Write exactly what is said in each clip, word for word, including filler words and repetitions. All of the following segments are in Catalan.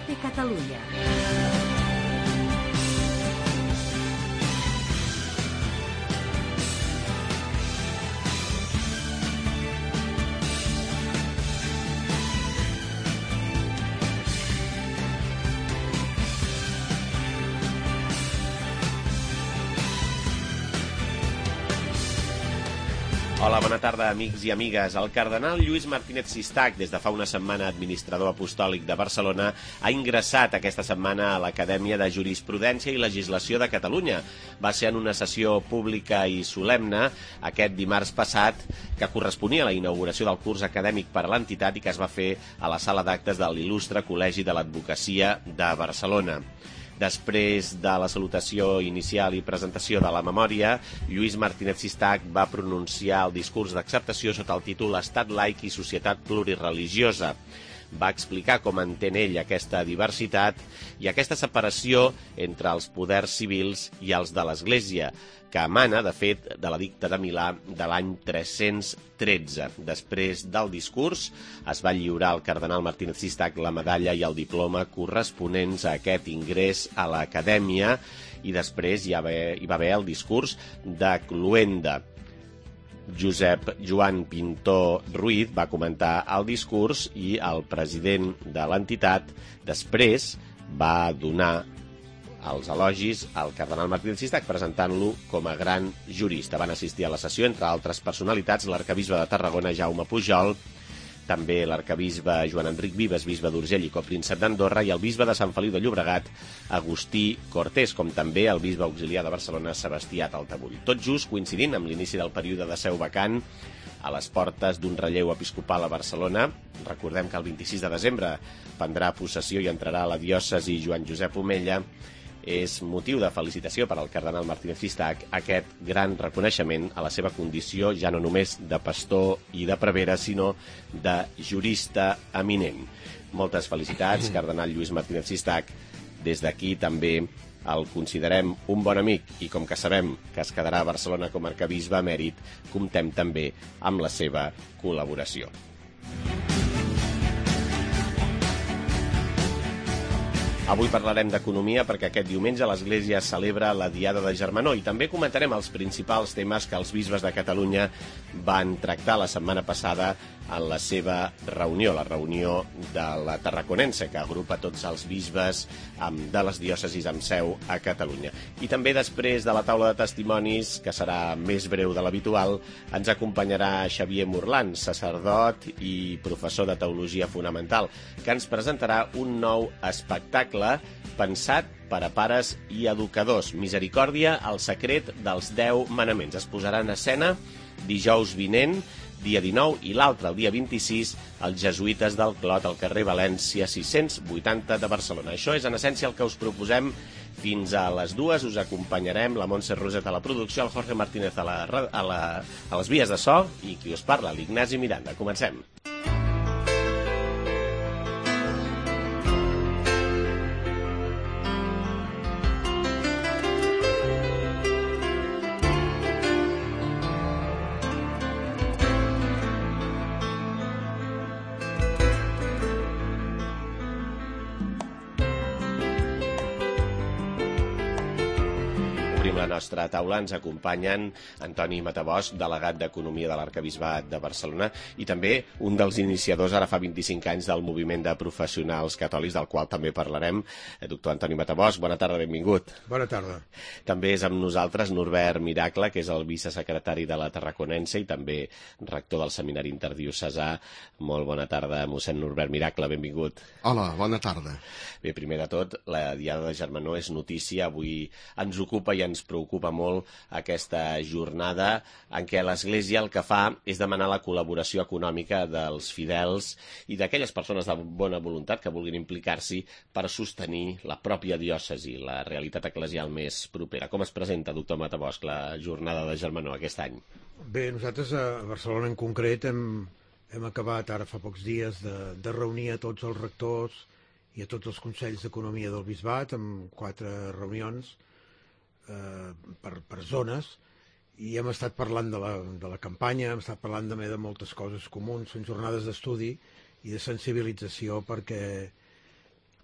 Desperte Catalunya. Hola, bona tarda, amics i amigues. El cardenal Lluís Martínez Sistac, des de fa una setmana administrador apostòlic de Barcelona, ha ingressat aquesta setmana a l'Acadèmia de Jurisprudència i Legislació de Catalunya. Va ser en una sessió pública i solemne aquest dimarts passat, que corresponia a la inauguració del curs acadèmic per a l'entitat i que es va fer a la sala d'actes de l'il·lustre Col·legi de l'Advocacia de Barcelona. Després de la salutació inicial i presentació de la memòria, Lluís Martínez Sistac va pronunciar el discurs d'acceptació sota el títol Estat laic i societat plurireligiosa. Va explicar com entén ell aquesta diversitat i aquesta separació entre els poders civils i els de l'Església, que emana, de fet, de l'edicte de Milà de l'any tres-cents tretze. Després del discurs, es va lliurar al cardenal Martínez Sistac la medalla i el diploma corresponents a aquest ingrés a l'acadèmia i després hi va haver, hi va haver el discurs de cloenda. Josep Joan Pintó Ruiz va comentar el discurs i el president de l'entitat després va donar els elogis al cardenal Martínez Sistac presentant-lo com a gran jurista. Van assistir a la sessió, entre altres personalitats, l'arquebisbe de Tarragona, Jaume Pujol, també l'arquebisbe Joan Enric Vives, bisbe d'Urgell i copríncep d'Andorra, i el bisbe de Sant Feliu de Llobregat, Agustí Cortés, com també el bisbe auxiliar de Barcelona, Sebastià Taltabull. Tot just coincidint amb l'inici del període de seu vacant a les portes d'un relleu episcopal a Barcelona. Recordem que el vint-i-sis de desembre prendrà possessió i entrarà a la diòcesi Joan Josep Omella. És motiu de felicitació per al cardenal Martínez Sistac aquest gran reconeixement a la seva condició ja no només de pastor i de prevere, sinó de jurista eminent. Moltes felicitats, cardenal Lluís Martínez Sistac. Des d'aquí també el considerem un bon amic i com que sabem que es quedarà a Barcelona com a arquebisbe emèrit, comptem també amb la seva col·laboració. Avui parlarem d'economia perquè aquest diumenge l'Església celebra la Diada de Germanor i també comentarem els principals temes que els bisbes de Catalunya van tractar la setmana passada en la seva reunió, la reunió de la Tarraconense, que agrupa tots els bisbes de les diòcesis amb seu a Catalunya. I també després de la taula de testimonis, que serà més breu de l'habitual, ens acompanyarà Xavier Morlan, sacerdot i professor de Teologia Fonamental, que ens presentarà un nou espectacle pensat per a pares i educadors. Misericòrdia, el secret dels deu manaments. Es posarà en escena dijous vinent, dia dinou, i l'altre, el dia vint-i-sis, els jesuïtes del Clot, al carrer València sis-cents vuitanta de Barcelona. Això és, en essència, el que us proposem fins a les dues. Us acompanyarem la Montse Roset a la producció, el Jorge Martínez a, la, a, la, a les vies de so i qui us parla, l'Ignasi Miranda. Comencem. La nostra taula ens acompanyen Antoni Matabosc, delegat d'Economia de l'Arquebisbat de Barcelona i també un dels iniciadors ara fa vint-i-cinc anys del moviment de professionals catòlics, del qual també parlarem. Doctor Antoni Matabosc, bona tarda, benvingut. Bona tarda. També és amb nosaltres Norbert Miracle, que és el vicesecretari de la Tarraconense i també rector del Seminari Interdiocesà. Molt bona tarda, mossèn Norbert Miracle, benvingut. Hola, bona tarda. Bé, primer de tot, la Diada de Germanor és notícia. Avui ens ocupa i ens preocupa molt aquesta jornada en què l'Església el que fa és demanar la col·laboració econòmica dels fidels i d'aquelles persones de bona voluntat que vulguin implicar-s'hi per sostenir la pròpia diòcesi, la realitat eclesial més propera. Com es presenta, doctor Matabosc, la jornada de Germanor aquest any? Bé, nosaltres a Barcelona en concret hem, hem acabat ara fa pocs dies de, de reunir a tots els rectors i a tots els consells d'economia del bisbat amb quatre reunions eh, per, per zones, i hem estat parlant de la, de la campanya, hem estat parlant també de moltes coses comuns, són jornades d'estudi i de sensibilització perquè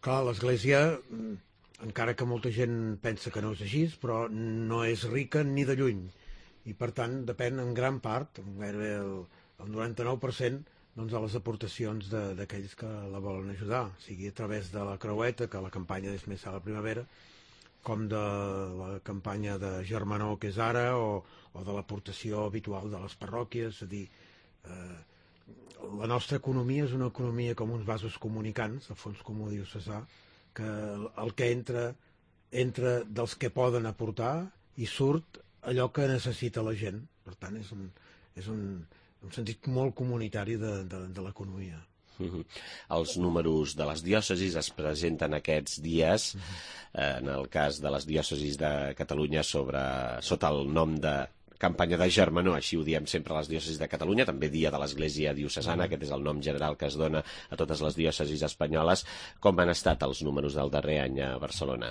Clar, l'Església, encara que molta gent pensa que no és així, però no és rica ni de lluny. I, per tant, depèn en gran part, gairebé el, el noranta-nou per cent, doncs, de les aportacions d'aquells que la volen ajudar, sigui a través de la creueta, que la campanya és més a la primavera, com de la campanya de Germanor, que és ara, o, o de l'aportació habitual de les parròquies. És a dir, eh, la nostra economia és una economia com uns vasos comunicants, a fons comú diu Cesar, que el que entra, entra dels que poden aportar i surt allò que necessita la gent. Per tant, és un, és un, un sentit molt comunitari de, de, de l'economia. Uh-huh. Els números de les diòcesis es presenten aquests dies, uh-huh. eh, en el cas de les diòcesis de Catalunya, sobre, sota el nom de campanya de Germanor, així ho diem sempre a les diòcesis de Catalunya, també dia de l'Església Diocesana, uh-huh. aquest és el nom general que es dona a totes les diòcesis espanyoles. Com han estat els números del darrer any a Barcelona?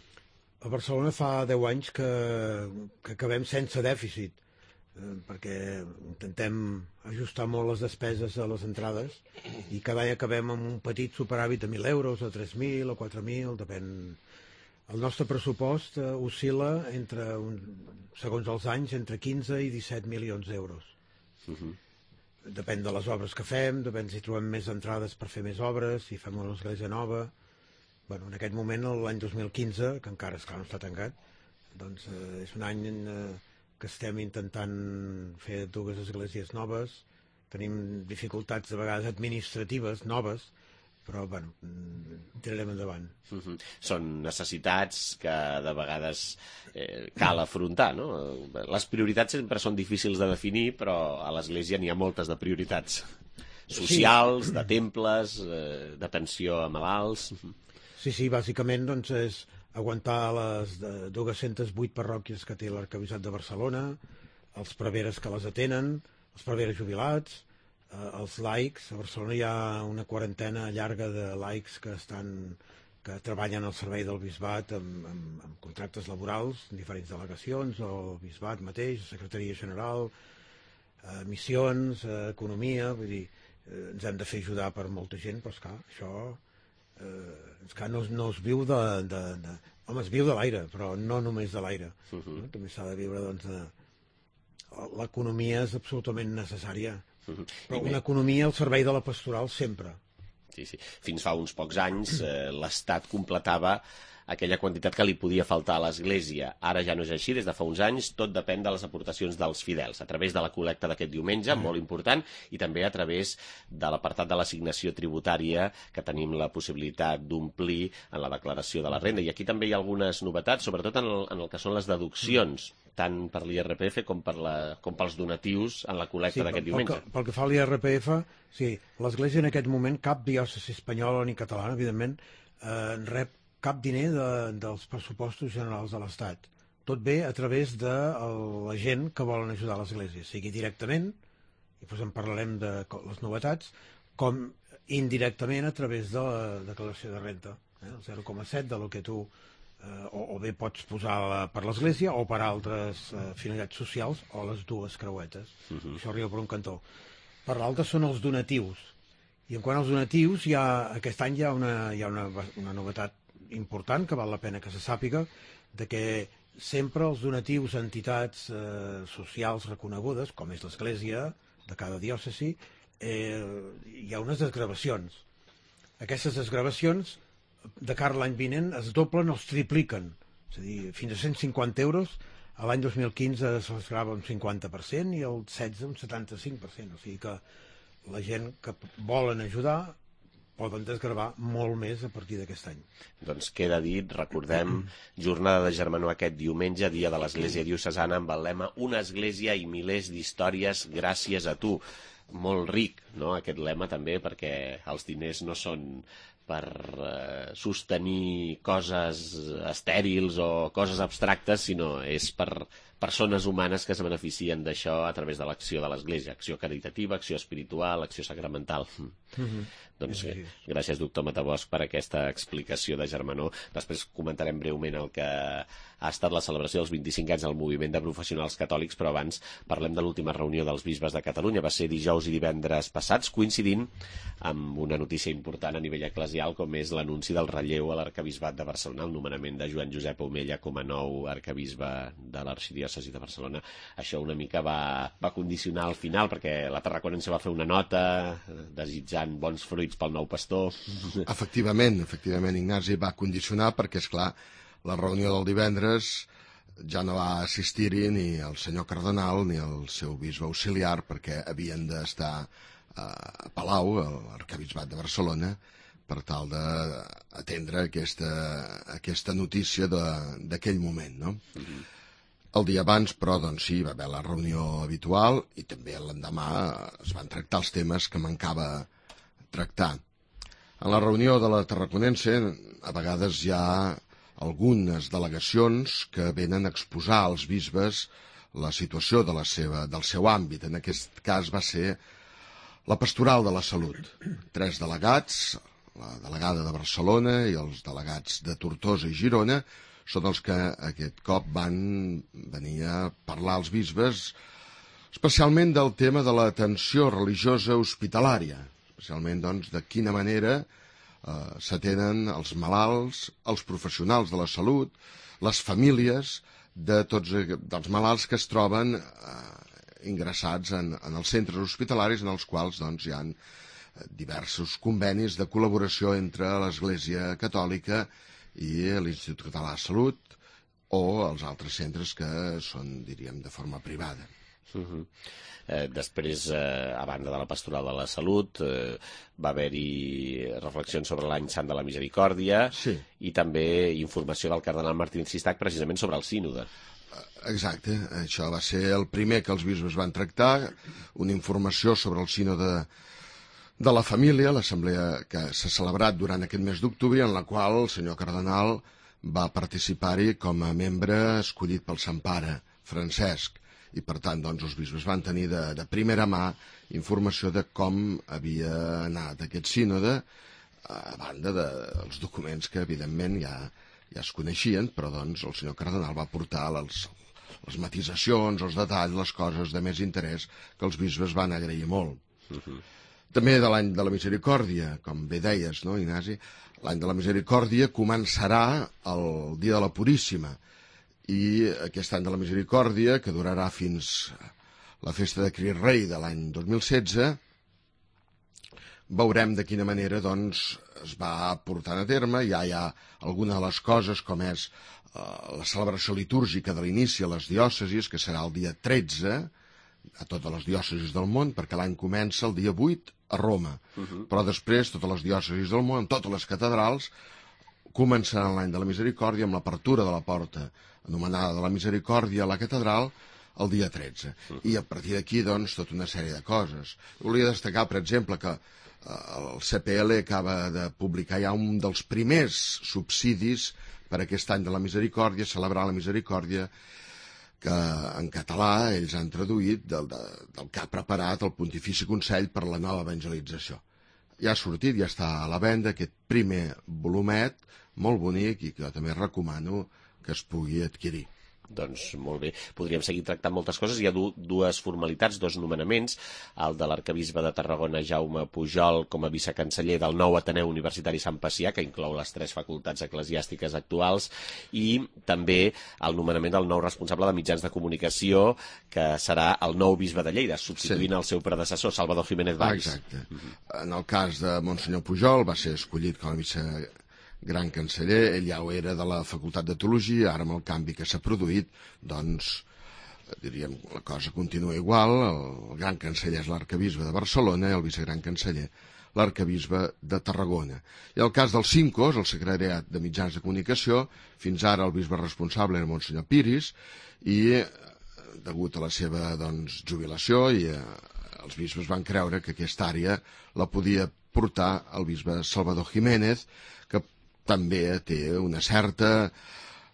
A Barcelona fa deu anys que, que acabem sense dèficit, perquè intentem ajustar molt les despeses a les entrades i cada any acabem amb un petit superàvit de mil euros, o tres mil, o quatre mil, depèn. El nostre pressupost uh, oscil·la entre, un, segons els anys, entre quinze i disset milions d'euros. Uh-huh. Depèn de les obres que fem, depèn si trobem més entrades per fer més obres, si fem una església nova. Bueno, en aquest moment, l'any dos mil quinze, que encara és clar, no està tancat, doncs uh, és un any uh, que estem intentant fer dues esglésies noves. Tenim dificultats de vegades administratives noves, però bueno, tirarem endavant. Uh-huh. Són necessitats que de vegades eh, cal afrontar, no? Les prioritats sempre són difícils de definir, però a l'Església n'hi ha moltes de prioritats socials, sí. De temples, eh, d'atenció a malalts. Sí, sí, bàsicament doncs, és aguantar les dues-centes vuit parròquies que té l'Arquebisbat de Barcelona, els preveres que les atenen, els preveres jubilats, eh, els laics. A Barcelona hi ha una quarantena llarga de laics que estan que treballen al servei del bisbat amb, amb, amb contractes laborals en diferents delegacions, o el bisbat mateix, secretaria general, eh, missions, eh, economia. Vull dir, eh, ens hem de fer ajudar per molta gent, però esclar, això eh, esclar, no, no es viu de, de, de... Home, es viu de l'aire, però no només de l'aire. Uh-huh. No? També s'ha de viure, doncs, de... L'economia és absolutament necessària. Uh-huh. Però una economia al servei de la pastoral sempre. Sí, sí. Fins fa uns pocs anys eh, l'Estat completava aquella quantitat que li podia faltar a l'Església. Ara ja no és així, des de fa uns anys tot depèn de les aportacions dels fidels, a través de la col·lecta d'aquest diumenge, molt important, i també a través de l'apartat de l'assignació tributària que tenim la possibilitat d'omplir en la declaració de la renda. I aquí també hi ha algunes novetats, sobretot en el, en el que són les deduccions, tant per l'I R P F com, per la, com pels donatius en la col·lecta sí, d'aquest diumenge. Pel que, pel que fa a l'I R P F, sí, l'Església en aquest moment, cap diòcesi espanyola ni catalana, evidentment, eh, rep cap diner de, dels pressupostos generals de l'Estat. Tot ve a través de la gent que volen ajudar l'Església, sigui directament, i doncs en parlarem de les novetats, com indirectament a través de la declaració de renta, eh, el zero coma set de lo que tu eh, o, o bé pots posar per l'Església o per altres eh, finalitats socials, o les dues creuetes. Uh-huh. Això arriba per un cantó. Per l'altre són els donatius. I en quant als donatius, hi ha, aquest any hi ha una, hi ha una, una novetat important, que val la pena que se sàpiga, de que sempre els donatius a entitats eh, socials reconegudes, com és l'Església de cada diòcesi, eh, hi ha unes desgravacions. Aquestes desgravacions, de cara a l'any vinent, es doblen o es tripliquen. És a dir, fins a cent cinquanta euros, a l'any dos mil quinze es grava un cinquanta per cent i el setze un setanta-cinc per cent. O sigui que la gent que volen ajudar poden desgravar molt més a partir d'aquest any. Doncs queda dit, recordem, jornada de Germanor aquest diumenge, dia de l'Església Diocesana, amb el lema Una església i milers d'històries gràcies a tu. Molt ric, no?, aquest lema també, perquè els diners no són per eh, sostenir coses estèrils o coses abstractes, sinó és per, persones humanes que es beneficien d'això a través de l'acció de l'Església, acció caritativa, acció espiritual, acció sacramental. Mm-hmm. Doncs eh, gràcies, doctor Matabosc, per aquesta explicació de germanor. Després comentarem breument el que ha estat la celebració dels vint-i-cinc anys del moviment de professionals catòlics, però abans parlem de l'última reunió dels bisbes de Catalunya. Va ser dijous i divendres passats, coincidint amb una notícia important a nivell eclesial, com és l'anunci del relleu a l'arcabisbat de Barcelona, el nomenament de Joan Josep Omella com a nou arcabisbe de l'arxidiòcesi de Barcelona. Això una mica va, va condicionar al final, perquè la Tarraconense va fer una nota desitjant bons fruits pel nou pastor. Efectivament, efectivament, Ignasi, va condicionar perquè, és clar, la reunió del divendres ja no va assistir-hi ni el senyor cardenal ni el seu bisbe auxiliar, perquè havien d'estar a Palau, a l'arcabisbat de Barcelona, per tal d'atendre aquesta, aquesta notícia d'aquell moment, no? Mm-hmm. El dia abans, però, doncs sí, va haver la reunió habitual i també l'endemà es van tractar els temes que mancava tractar. En la reunió de la Tarraconense, a vegades hi ha algunes delegacions que venen a exposar als bisbes la situació de la seva, del seu àmbit. En aquest cas va ser la Pastoral de la Salut. Tres delegats, la delegada de Barcelona i els delegats de Tortosa i Girona, són els que aquest cop van venir a parlar als bisbes, especialment del tema de l'atenció religiosa hospitalària, especialment doncs, de quina manera eh, s'atenen els malalts, els professionals de la salut, les famílies de tots dels malalts que es troben eh, ingressats en, en els centres hospitalaris, en els quals doncs, hi ha diversos convenis de col·laboració entre l'Església Catòlica i l'Institut Català de Salut o els altres centres que són, diríem, de forma privada. Uh-huh. eh, després, eh, a banda de la Pastoral de la Salut, eh, va haver-hi reflexions sobre l'any Sant de la Misericòrdia, sí, i també informació del cardenal Martínez Sistac precisament sobre el sínode. Exacte, això va ser el primer que els bisbes van tractar, una informació sobre el sínode de la família, l'assemblea que s'ha celebrat durant aquest mes d'octubre, en la qual el senyor cardenal va participar-hi com a membre escollit pel Sant Pare Francesc, i per tant doncs, els bisbes van tenir de, de primera mà informació de com havia anat aquest sínode, a banda dels documents que evidentment ja, ja es coneixien, però doncs, el senyor cardenal va portar les, les matisacions, els detalls, les coses de més interès que els bisbes van agrair molt. Uh-huh. També de l'any de la Misericòrdia, com bé deies, no, Ignasi? L'any de la Misericòrdia començarà el dia de la Puríssima, i aquest any de la Misericòrdia, que durarà fins la festa de Crist Rei de l'any dos mil setze, veurem de quina manera doncs, es va portant a terme. Ja hi ha alguna de les coses, com és eh, la celebració litúrgica de l'inici a les diòcesis, que serà el dia tretze, a totes les diòcesis del món, perquè l'any comença el dia vuit a Roma. Uh-huh. Però després, totes les diòcesis del món, totes les catedrals, començaran l'any de la Misericòrdia amb l'apertura de la porta anomenada de la Misericòrdia a la catedral el dia tretze. Uh-huh. I a partir d'aquí, doncs, tota una sèrie de coses. Volia destacar, per exemple, que eh, el C P L acaba de publicar ja un dels primers subsidis per aquest any de la Misericòrdia, celebrar la Misericòrdia, que en català ells han traduït del, de, del que ha preparat el Pontifici Consell per la nova evangelització. Ja ha sortit, ja està a la venda aquest primer volumet, molt bonic, i que també recomano que es pugui adquirir. Doncs molt bé, podríem seguir tractant moltes coses. Hi ha du dues formalitats, dos nomenaments, el de l'arcabisbe de Tarragona, Jaume Pujol, com a vicecanceller del nou Ateneu Universitari Sant Pacià, que inclou les tres facultats eclesiàstiques actuals, i també el nomenament del nou responsable de mitjans de comunicació, que serà el nou bisbe de Lleida, substituint sí. el seu predecessor, Salvador Jiménez Valls. Ah, exacte. Uh-huh. En el cas de Monsenyor Pujol va ser escollit com a vice gran canceller, ell ja ho era de la Facultat de Teologia, ara amb el canvi que s'ha produït, doncs, diríem, la cosa continua igual, el gran canceller és l'arcabisbe de Barcelona i el vicegran canceller l'arcabisbe de Tarragona. I el cas dels Cincos, el secretariat de mitjans de comunicació, fins ara el bisbe responsable era Monsenyor Piris, i degut a la seva doncs, jubilació, i eh, els bisbes van creure que aquesta àrea la podia portar el bisbe Salvador Jiménez, que també té una certa,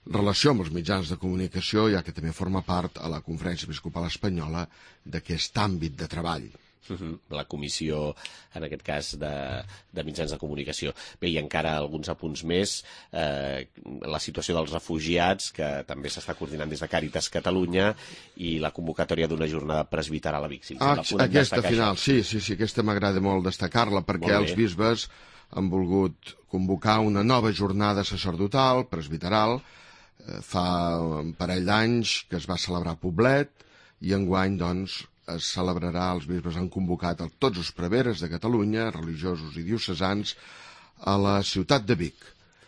relació amb els mitjans de comunicació, ja que també forma part a la Conferència Episcopal Espanyola d'aquest àmbit de treball. La comissió, en aquest cas, de, de mitjans de comunicació. Bé, i encara alguns apunts més. Eh, la situació dels refugiats, que també s'està coordinant des de Càritas Catalunya, i la convocatòria d'una jornada presbiteral a Vic. Si ah, aquesta final, sí, sí, sí, aquesta m'agrada molt destacar-la, perquè els bisbes han volgut convocar una nova jornada sacerdotal, presbiteral, eh, fa un parell d'anys que es va celebrar a Poblet, i enguany, doncs, es celebrarà, els bisbes han convocat a tots els preveres de Catalunya, religiosos i diocesans, a la ciutat de Vic.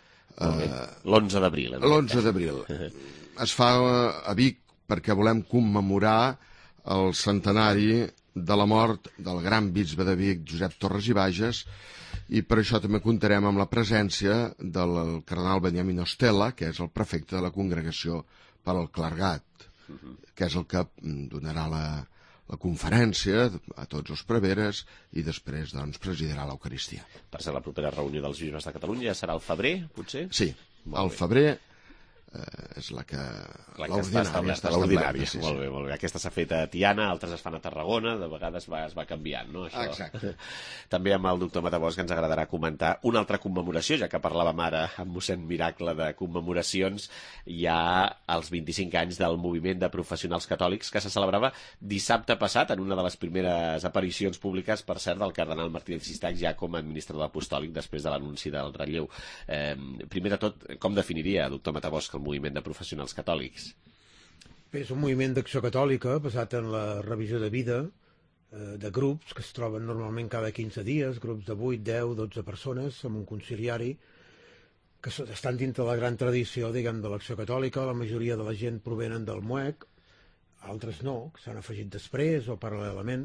L'onze d'abril. L'onze d'abril. Es fa a Vic perquè volem commemorar el centenari de la mort del gran bisbe de Vic, Josep Torres i Bages, i per això també comptarem amb la presència del cardenal Beniamín Ostela, que és el prefecte de la Congregació per al Clergat, que és el que donarà la la conferència a tots els preveres i després doncs, presidirà l'Eucaristia. Per ser la propera reunió dels bisbes de Catalunya serà al febrer, potser? Sí, al febrer eh, és la que... La que està establerta, l'ordinària. Sí, sí. Molt bé, molt bé. Aquesta s'ha fet a Tiana, altres es fan a Tarragona, de vegades va, es va canviant, no? Això. Exacte. També amb el doctor Matabosc ens agradarà comentar una altra commemoració, ja que parlàvem ara amb mossèn Miracle de commemoracions, hi ha els vint-i-cinc anys del moviment de professionals catòlics que se celebrava dissabte passat, en una de les primeres aparicions públiques, per cert, del cardenal Martínez Sistac, ja com a administrador apostòlic després de l'anunci del relleu. Eh, primer de tot, com definiria, doctor Matabosc, el moviment de professionals catòlics? Bé, és un moviment d'acció catòlica basat en la revisió de vida eh, de grups que es troben normalment cada quinze dies, grups de vuit, deu, dotze persones, amb un conciliari, que estan dintre la gran tradició, diguem, de l'acció catòlica. La majoria de la gent provenen del M U E C, altres no, que s'han afegit després o paral·lelament.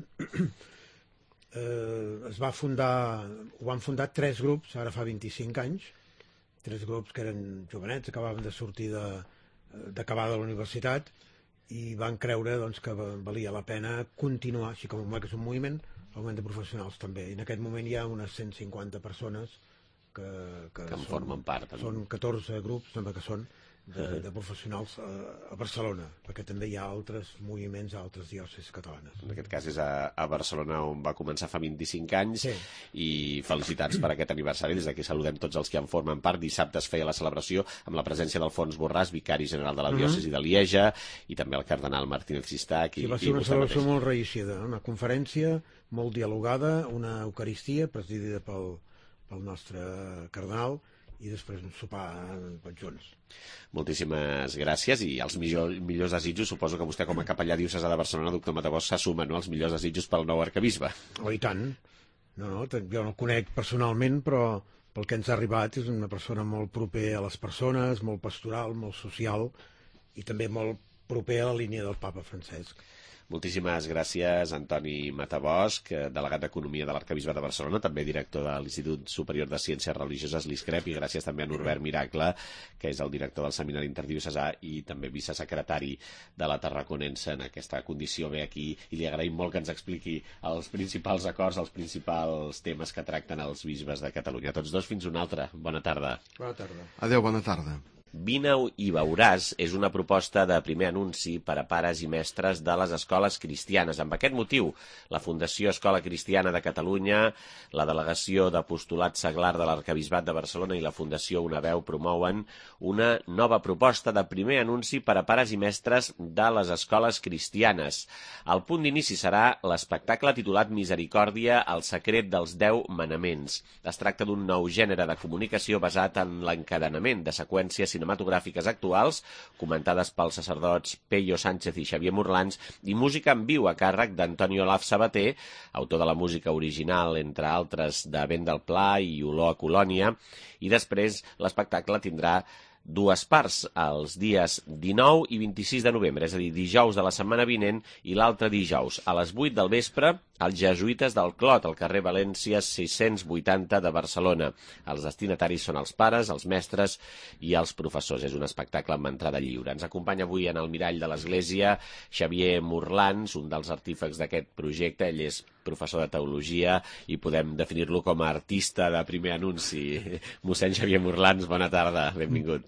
eh, es va fundar, ho van fundar tres grups, ara fa vint-i-cinc anys, tres grups que eren jovenets, acabaven de sortir de, d'acabar de la universitat, i van creure doncs, que valia la pena continuar, així com que és un moviment, el moviment de professionals també. I en aquest moment hi ha unes cent cinquanta persones que, que, que en són, formen part. També. Són catorze grups també que són de, de professionals a, a Barcelona, perquè també hi ha altres moviments a altres diòcesis catalanes. En aquest cas és a, a Barcelona, on va començar fa vint-i-cinc anys, sí. I felicitats per aquest aniversari. Des d'aquí saludem tots els que en formen part. Dissabte es feia la celebració amb la presència d'Alfons Borràs, vicari general de la diòcesi de Lieja, i també el cardenal Martínez Sistac. Sí, va ser una celebració molt reeixida, una conferència molt dialogada, una eucaristia presidida pel, pel nostre cardenal, i després un sopar tots junts. Moltíssimes gràcies, i els millor, millors desitjos. Suposo que vostè, com a capellà diocesà de Barcelona, doctor Matabosc, s'assuma, no?, els millors desitjos pel nou arquebisbe. Oh, i tant. No, no, jo no el conec personalment, però pel que ens ha arribat és una persona molt proper a les persones, molt pastoral, molt social, i també molt proper a la línia del papa Francesc. Moltíssimes gràcies, Antoni Matabosc, delegat d'Economia de l'Arquebisbe de Barcelona, també director de l'Institut Superior de Ciències Religioses, l'ISCREP, i gràcies també a Norbert Miracle, que és el director del Seminari Interdiocesà i també vicesecretari de la Tarraconense en aquesta condició. Ve aquí i li agraïm molt que ens expliqui els principals acords, els principals temes que tracten els bisbes de Catalunya. Tots dos, fins una altra. Bona tarda. Bona tarda. Adéu, bona tarda. Vine-ho i veuràs és una proposta de primer anunci per a pares i mestres de les escoles cristianes. Amb aquest motiu, la Fundació Escola Cristiana de Catalunya, la Delegació d'Apostolat Seglar de l'Arquebisbat de Barcelona i la Fundació Una Veu promouen una nova proposta de primer anunci per a pares i mestres de les escoles cristianes. El punt d'inici serà l'espectacle titulat Misericòrdia, el secret dels deu manaments. Es tracta d'un nou gènere de comunicació basat en l'encadenament de seqüències cinematogràfiques actuals, comentades pels sacerdots Peyo Sánchez i Xavier Morlans, i música en viu a càrrec d'Antonio Olaf Sabater, autor de la música original, entre altres, de Vent del Pla i Olor a Colònia, i després l'espectacle tindrà dues parts, els dies dinou i vint-i-sis de novembre, és a dir, dijous de la setmana vinent i l'altre dijous, a les vuit del vespre, als Jesuïtes del Clot, al carrer València sis-cents vuitanta de Barcelona. Els destinataris són els pares, els mestres i els professors. És un espectacle amb entrada lliure. Ens acompanya avui en el mirall de l'Església Xavier Morlans, un dels artífecs d'aquest projecte. Ell és professor de teologia i podem definir-lo com a artista de primer anunci. Mossèn Xavier Morlans, bona tarda, benvingut.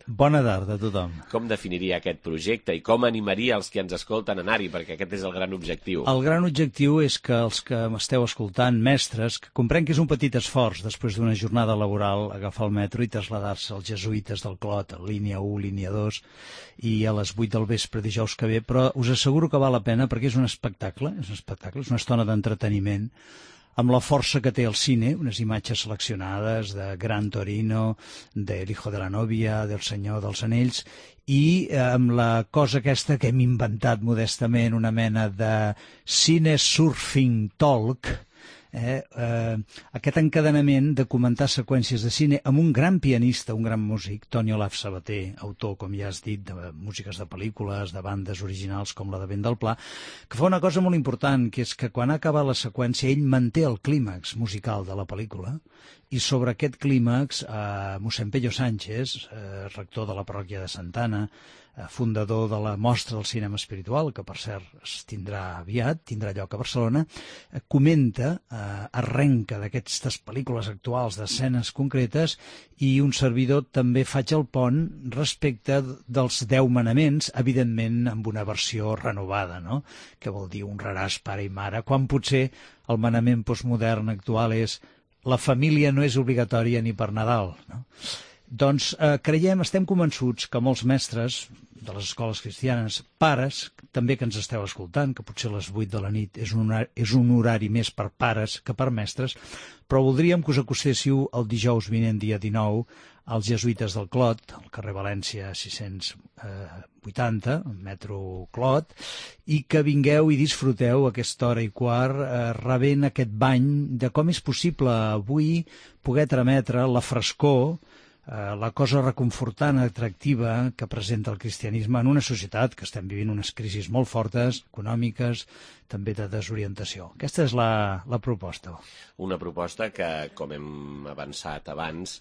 Bona tarda a tothom. Com definiria aquest projecte i com animaria els que ens escolten a anar-hi, perquè aquest és el gran objectiu? El gran objectiu és que els que m'esteu escoltant, mestres, que comprenc que és un petit esforç després d'una jornada laboral agafar el metro i traslladar-se als jesuïtes del Clot, a línia u, línia dos, i a les vuit del vespre dijous que ve, però us asseguro que val la pena perquè és un espectacle, és un espectacle, és una estona d'entreteniment, amb la força que té el cine, unes imatges seleccionades de Gran Torino, de El hijo de la novia, del Senyor dels Anells, i eh, amb la cosa aquesta que hem inventat modestament, una mena de cine surfing talk, Eh, eh, aquest encadenament de comentar seqüències de cine amb un gran pianista, un gran músic, Toni Olaf Sabater, autor, com ja has dit, de músiques de pel·lícules, de bandes originals com la de Vent del Pla, que fa una cosa molt important, que és que quan ha acabat la seqüència ell manté el clímax musical de la pel·lícula, i sobre aquest clímax eh, mossèn Pello Sánchez, eh, rector de la parròquia de Santana, fundador de la Mostra del Cinema Espiritual, que per cert es tindrà aviat, tindrà lloc a Barcelona, comenta, eh, arrenca d'aquestes pel·lícules actuals d'escenes concretes, i un servidor també faig el pont respecte dels deu manaments, evidentment amb una versió renovada, no? Que vol dir honraràs pare i mare, quan potser el manament postmodern actual és la família no és obligatòria ni per Nadal, no? Doncs eh, creiem, estem convençuts que molts mestres de les escoles cristianes, pares, també que ens esteu escoltant, que potser a les vuit de la nit és un horari, és un horari més per pares que per mestres, però voldríem que us acostéssiu el dijous vinent, dia dinou, als jesuïtes del Clot, al carrer València sis-cents vuitanta, metro Clot, i que vingueu i disfruteu aquesta hora i quart eh, rebent aquest bany de com és possible avui poder trametre la frescor, la cosa reconfortant, atractiva que presenta el cristianisme en una societat que estem vivint unes crisis molt fortes, econòmiques, també de desorientació. Aquesta és la, la proposta. Una proposta que, com hem avançat abans,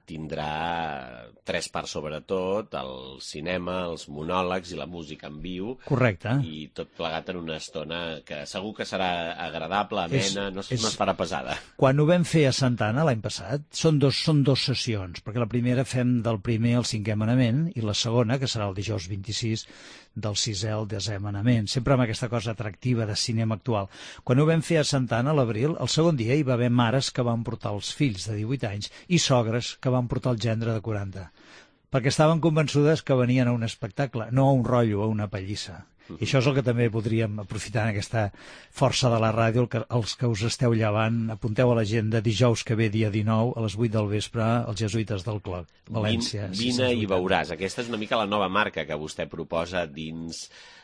tindrà tres parts sobretot, el cinema, els monòlegs i la música en viu. Correcte. I tot plegat en una estona que segur que serà agradable, amena, és, no, és, no es farà pesada. Quan ho vam fer a Santa Anna l'any passat, són dos, són dos sessions, perquè la primera fem del primer al cinquè manament i la segona, que serà el dijous vint-i-sis, del sisè al desè manament, sempre amb aquesta cosa atractiva de cinema actual. Quan ho vam fer a Santa Anna, a l'abril, el segon dia hi va haver mares que van portar els fills de divuit anys i sogres que van portar el gendre de quaranta, perquè estaven convençudes que venien a un espectacle, no a un rotllo, a una pallissa. I això és el que també podríem aprofitar en aquesta força de la ràdio, el que, els que us esteu llevant, apunteu a l'agenda dijous que ve, dia dinou, a les vuit del vespre, els jesuïtes del Clot, València. Vine i veuràs. Aquesta és una mica la nova marca que vostè proposa dins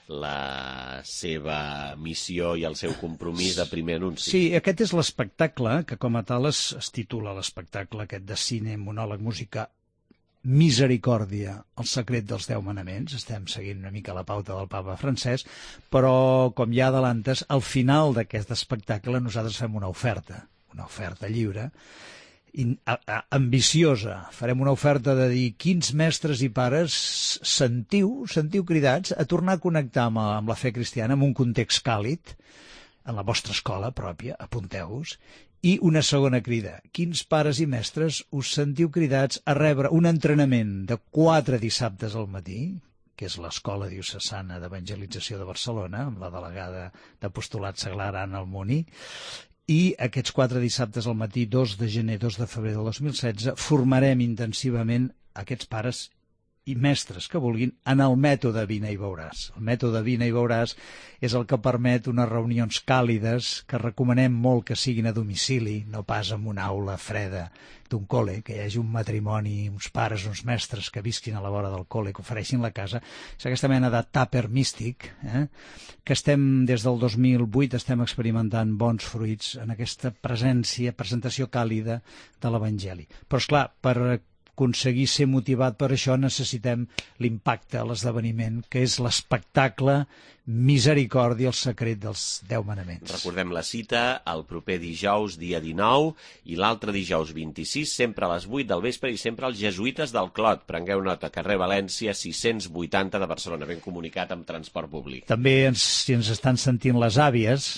la seva missió i el seu compromís de primer anunci. Sí, aquest és l'espectacle, que com a tal es, es titula l'espectacle aquest de cine, monòleg, música, Misericòrdia, el secret dels deu manaments. Estem seguint una mica la pauta del papa Francesc, però, com ja adelantes, al final d'aquest espectacle nosaltres fem una oferta, una oferta lliure, in, a, a, ambiciosa. Farem una oferta de dir quins mestres i pares sentiu, sentiu cridats a tornar a connectar amb, amb la fe cristiana en un context càlid, en la vostra escola pròpia, apunteu-vos. I una segona crida. Quins pares i mestres us sentiu cridats a rebre un entrenament de quatre dissabtes al matí, que és l'Escola Diocesana d'Evangelització de Barcelona, amb la delegada d'Apostolat Seglar, Anna Almoni, i aquests quatre dissabtes al matí, dos de gener, dos de febrer del dos mil setze, formarem intensivament aquests pares i mestres que vulguin en el mètode Vine i veuràs. El mètode Vine i veuràs és el que permet unes reunions càlides que recomanem molt que siguin a domicili, no pas en una aula freda d'un col·le, que hi hagi un matrimoni, uns pares, uns mestres que visquin a la vora del col·le, que ofereixin la casa. És aquesta mena de tàper místic, eh? que estem, des del dos mil vuit, estem experimentant bons fruits en aquesta presència, presentació càlida de l'Evangeli. Però, esclar, per aconseguir ser motivat per això necessitem l'impacte, l'esdeveniment, que és l'espectacle Misericòrdia, el secret dels deu manaments. Recordem la cita el proper dijous, dia dinou, i l'altre dijous vint-i-sis, sempre a les vuit del vespre i sempre als jesuïtes del Clot. Prengueu nota, carrer València sis-cents vuitanta de Barcelona, ben comunicat amb transport públic. També, ens, si ens estan sentint les àvies,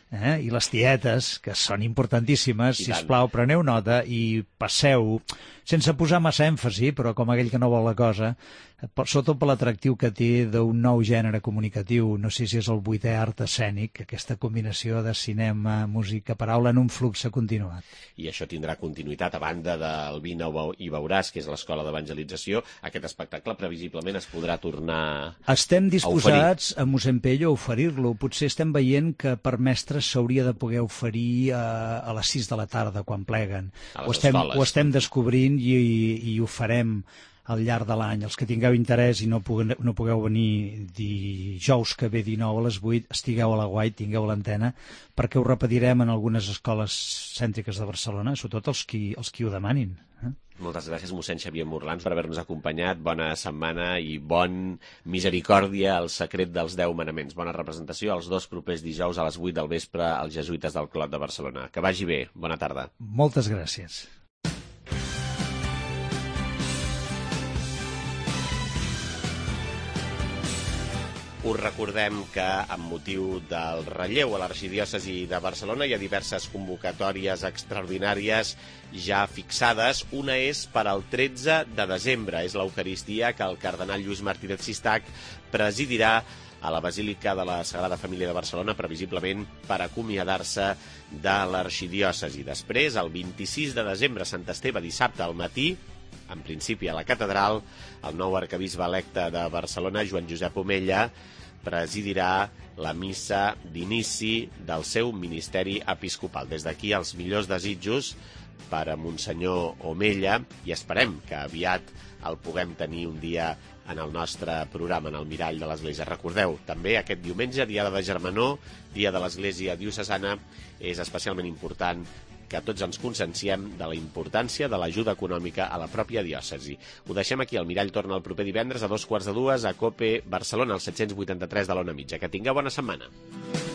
eh? I les tietes, que són importantíssimes, si us plau, preneu nota i passeu, sense posar massa èmfasi, però com aquell que no vol la cosa, sobretot per l'atractiu que té d'un nou gènere comunicatiu, no sé si és el vuitè art escènic, aquesta combinació de cinema, música, paraula en un flux continuat. I això tindrà continuïtat a banda del Vine i veuràs, que és l'escola d'evangelització. Aquest espectacle previsiblement es podrà tornar Estem disposats a, a mossèn Pello a oferir-lo. Potser estem veient que per mestres s'hauria de poder oferir a, a les sis de la tarda, quan pleguen. Ho estem, ho estem descobrint i, i, i ho farem al llarg de l'any. Els que tingueu interès i no pugueu, no pugueu venir dijous que ve dinou a les vuit, estigueu a la guai, tingueu l'antena, perquè ho repetirem en algunes escoles cèntriques de Barcelona, sobretot els qui, els qui ho demanin. Eh? Moltes gràcies, mossèn Xavier Morlans, per haver-nos acompanyat. Bona setmana i bon misericòrdia al secret dels deu manaments. Bona representació els dos propers dijous a les vuit del vespre als Jesuïtes del Clot de Barcelona. Que vagi bé. Bona tarda. Moltes gràcies. Us recordem que, amb motiu del relleu a l'arxidiòcesi de Barcelona, hi ha diverses convocatòries extraordinàries ja fixades. Una és per al tretze de desembre. És l'Eucaristia que el cardenal Lluís Martínez Sistac presidirà a la Basílica de la Sagrada Família de Barcelona, previsiblement per acomiadar-se de l'arxidiòcesi. Després, el vint-i-sis de desembre, Sant Esteve, dissabte al matí, en principi a la catedral, el nou arquebisbe electe de Barcelona, Joan Josep Omella, presidirà la missa d'inici del seu ministeri episcopal. Des d'aquí els millors desitjos per a Monsenyor Omella i esperem que aviat el puguem tenir un dia en el nostre programa, en el Mirall de l'Església. Recordeu, també aquest diumenge, Diada de Germanor, Dia de l'Església Diocesana, és especialment important que tots ens conscienciem de la importància de l'ajuda econòmica a la pròpia diòcesi. Ho deixem aquí. El Mirall torna el proper divendres a dos quarts de dues a COPE Barcelona, al set-cents vuitanta-tres de l'Ona Mitja. Que tingueu bona setmana.